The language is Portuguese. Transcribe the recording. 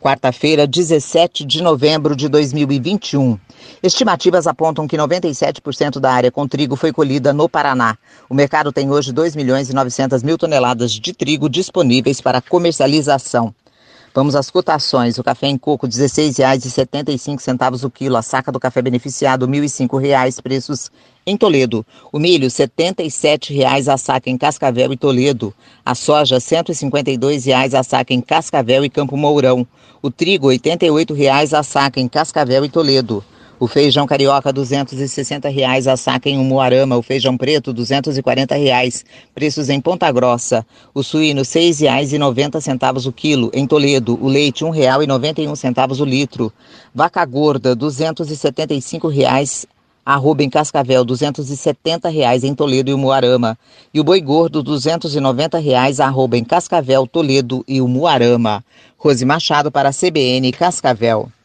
quarta-feira, 17 de novembro de 2021. Estimativas apontam que 97% da área com trigo foi colhida no Paraná. O mercado tem hoje 2.900.000 toneladas de trigo disponíveis para comercialização. Vamos às cotações. O café em coco, R$ 16,75 o quilo. A saca do café beneficiado, R$ 1.005, preços em Toledo. O milho, R$ 77,00 a saca em Cascavel e Toledo. A soja, R$ 152,00 a saca em Cascavel e Campo Mourão. O trigo, R$ 88,00 a saca em Cascavel e Toledo. O feijão carioca, R$ 260,00 a saca em Umuarama. O feijão preto, R$ 240,00. Preços em Ponta Grossa. O suíno, R$ 6,90 o quilo em Toledo. O leite, R$ 1,91 o litro. Vaca gorda, R$ 275,00. Arroba em Cascavel, R$ 270,00 em Toledo e Umuarama. E o boi gordo, R$ 290,00. Arroba em Cascavel, Toledo e Umuarama. Rose Machado para a CBN Cascavel.